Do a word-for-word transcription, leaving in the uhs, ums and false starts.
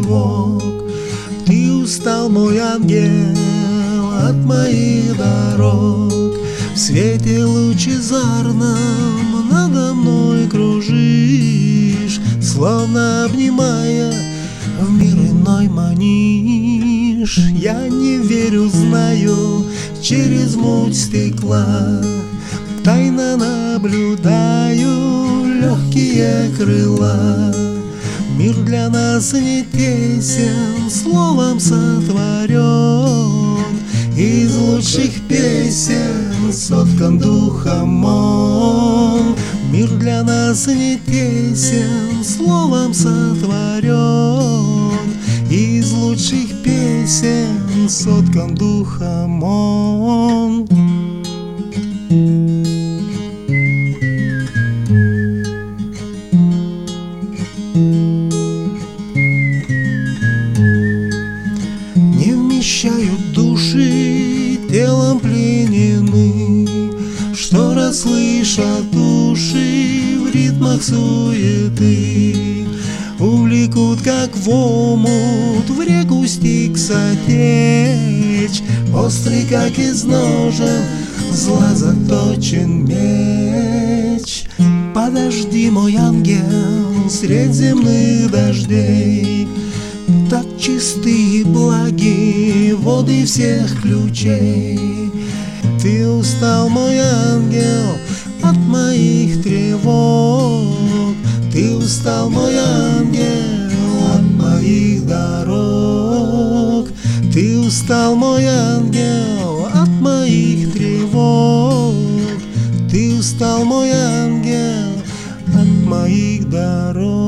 тревог. Ты устал, мой ангел, от моих дорог. В свете лучезарном надо мной кружишь, словно обнимая, в мир иной манишь. Я не верю, знаю, через муть стекла тайно наблюдаю легкие крыла. Мир для нас не тесен, словом сотворен, из лучших песен соткан духом он. Мир для нас не тесен, словом сотворен, из лучших песен соткан духом он. Не вмещают души, телом пленены, что расслышат уши в ритмах суеты. Увлекут, как в омут, в реку Стикса течь, острый, как из ножен, зла заточен меч. Подожди, мой ангел, средь земных дождей, так чисты и благи воды всех ключей. Ты устал, мой ангел, от моих тревог. Ты устал, мой ангел, от моих дорог. Ты устал, мой ангел, от моих тревог. Ты устал, мой ангел, от моих дорог.